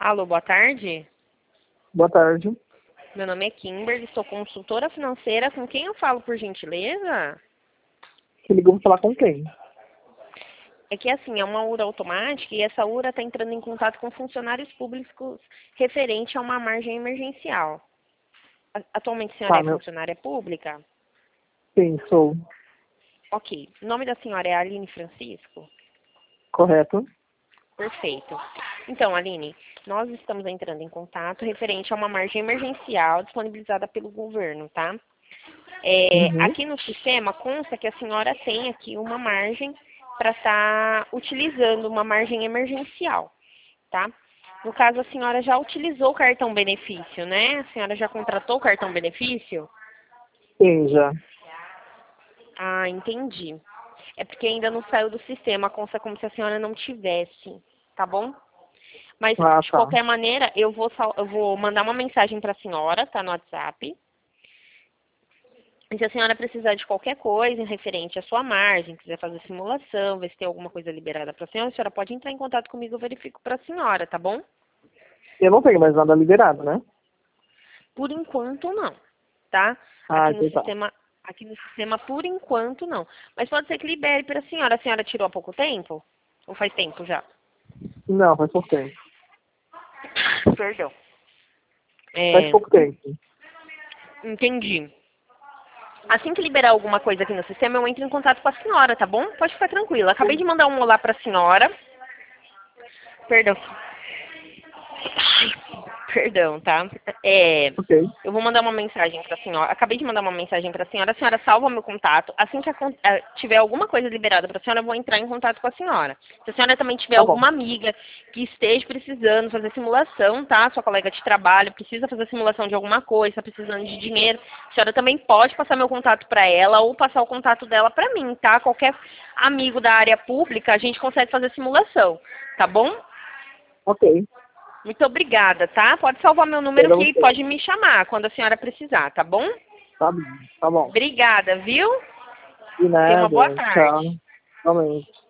Alô, boa tarde. Boa tarde. Meu nome é Kimberly, sou consultora financeira. Com quem eu falo, por gentileza? Você ligou para falar com quem? É que assim, é uma URA automática e essa URA está entrando em contato com funcionários públicos referente a uma margem emergencial. Atualmente a senhora Tá, é funcionária pública? Sim, sou. Ok. O nome da senhora é Aline Francisco? Correto? Perfeito. Então, Aline, nós estamos entrando em contato referente a uma margem emergencial disponibilizada pelo governo, tá? Uhum. Aqui no sistema consta que a senhora tem aqui uma margem para estar utilizando uma margem emergencial, tá? No caso, a senhora já utilizou o cartão benefício, né? A senhora já contratou o cartão benefício? Sim, já. Ah, entendi. É porque ainda não saiu do sistema, consta como se a senhora não tivesse, tá bom? Mas, Ah, de tá. qualquer maneira, eu vou mandar uma mensagem para a senhora, tá no WhatsApp. E se a senhora precisar de qualquer coisa em referente à sua margem, quiser fazer simulação, ver se tem alguma coisa liberada para a senhora pode entrar em contato comigo, eu verifico para a senhora, tá bom? Eu não tenho mais nada liberado, né? Por enquanto, não, tá? Ah, então tá. Aqui no sistema, por enquanto, não. Mas pode ser que libere para a senhora. A senhora tirou há pouco tempo? Ou faz tempo já? Não, faz pouco tempo. Perdão. Faz É, pouco tempo. entendi. Assim que liberar alguma coisa aqui no sistema, eu entro em contato com a senhora, tá bom? Pode ficar tranquila. Acabei de mandar um olá para a senhora. Perdão. Perdão, tá? Ok. Eu vou mandar uma mensagem para a senhora. Acabei de mandar uma mensagem para a senhora. A senhora salva meu contato. Assim que tiver alguma coisa liberada para a senhora, eu vou entrar em contato com a senhora. Se a senhora também tiver Tá bom. alguma amiga que esteja precisando fazer simulação, tá? Sua colega de trabalho precisa fazer simulação de alguma coisa, está precisando de dinheiro, a senhora também pode passar meu contato para ela ou passar o contato dela para mim, tá? Qualquer amigo da área pública, a gente consegue fazer simulação, tá bom? Ok. Muito obrigada, tá? Pode salvar meu número Espera que você. pode me chamar quando a senhora precisar, tá bom? Tá bom. Tá bom. Obrigada, viu? De Tenha uma boa nada. Tchau. tarde. Realmente.